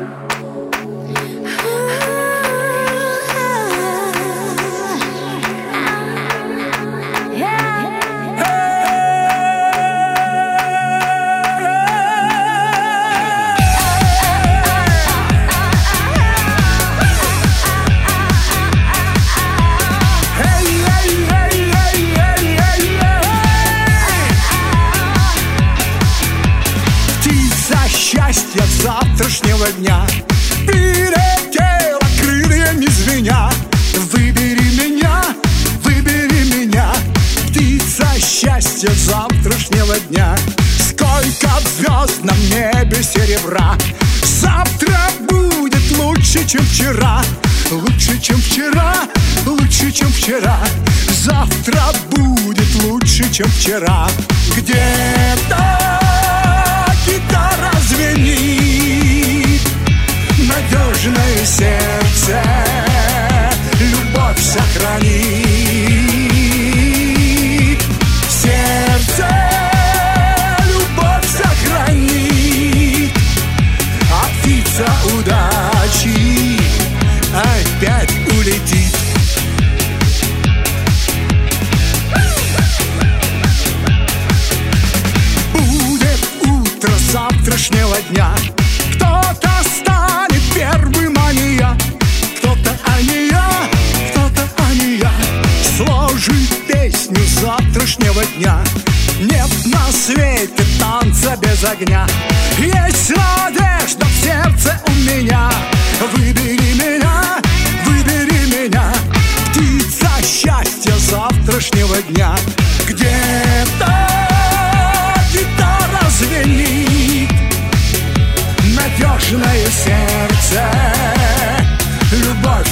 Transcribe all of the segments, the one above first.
Счастье завтрашнего дня перелетела крыльями звеня. Выбери меня, птица счастья завтрашнего дня. Сколько звезд на небе серебра, завтра будет лучше, чем вчера. Лучше, чем вчера, лучше, чем вчера. Завтра будет лучше, чем вчера. Где-то гитара звенит, надежное сердце любовь сохранит. Сердце любовь сохранит, а птица удачи опять улетит. Завтрашнего дня кто-то станет первым, а не я. Кто-то, а не я, кто-то, а не я. Сложит песню завтрашнего дня. Нет на свете танца без огня. Есть надежда в сердце у меня. Выбери меня, птица счастья завтрашнего дня. Где-то гитара звенит, надежное сердце любовь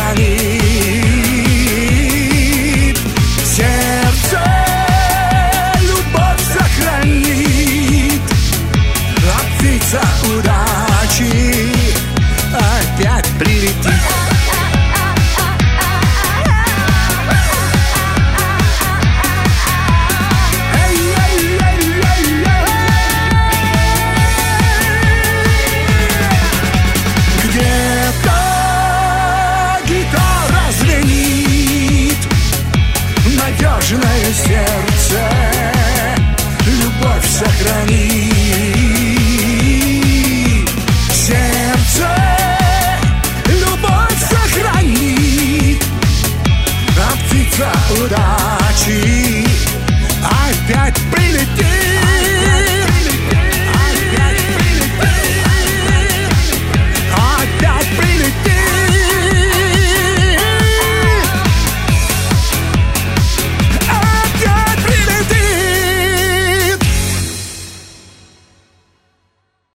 сохранит. Сердце любовь сохранит, а птица удачи опять прилетит.